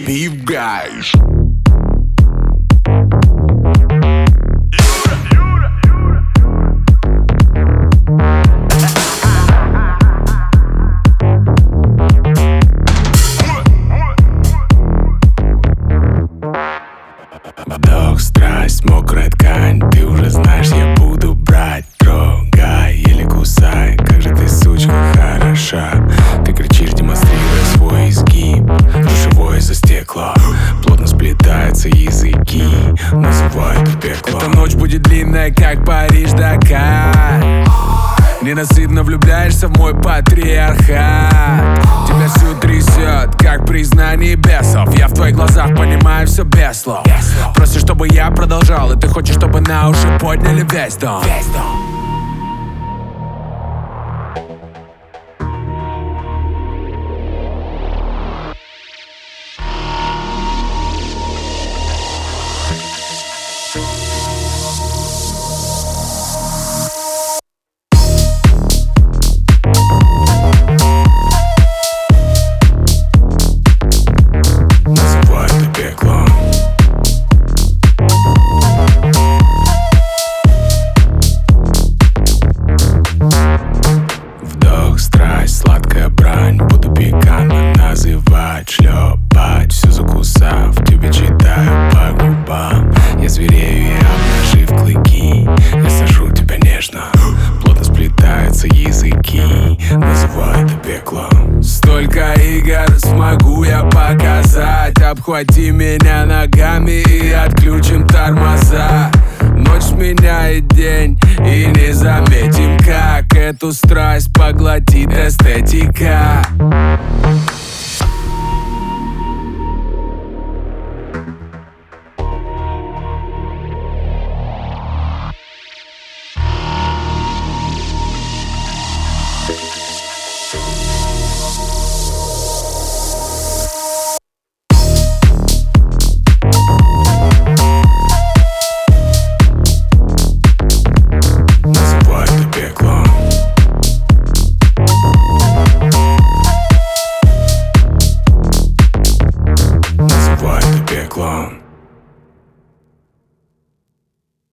Beef Guys. Вдох, страсть, мокрая ткань. Ты уже знаешь, я буду брать. Трогай или кусай. Как же ты, сучка, хороша. Ты кричишь, демонстрируя свой изгиб. Душевое за стекло. Плотно сплетаются языки. Называют пекло. Эта ночь будет длинная, как Париж-Дакар. Ненасытно влюбляешься в мой патриархат. Тебя всю трясет, как признание бесов. Я в твоих глазах понимаю все без слов. Просишь, чтобы я продолжал, и ты хочешь, чтобы на уши подняли весь дом. Сладкая брань, буду пикантно называть. Шлепать, все закусав, тебе читаю по губам. Я зверею и обнажив клыки. Я сажу тебя нежно, плотно сплетаются языки. Называю это пеклом. Столько игр смогу я показать. Обхвати меня ногами и отключим тормоза. Ночь сменяет день, и не заметим, как эту страсть поглотит эстетика.